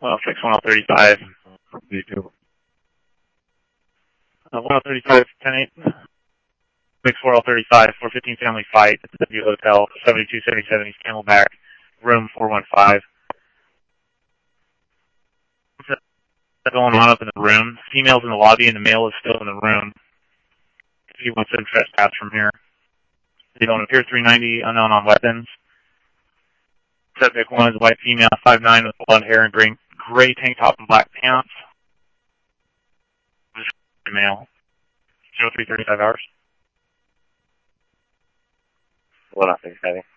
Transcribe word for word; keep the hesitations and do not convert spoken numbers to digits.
Well, fix one L thirty-five. Uh, one L thirty-five, ten eight. Fix four L thirty-five, four fifteen family fight at the W Hotel, seventy-two seventy-seven East Camelback, room four one five. What's going on up in the room? Female's in the lobby and the male is still in the room. He wants to trespass from here. They don't appear three ninety, unknown on weapons. Subject one is a white female, five nine with blonde hair and green, gray tank top and black pants. Male. zero three thirty-five hours. One off, heavy.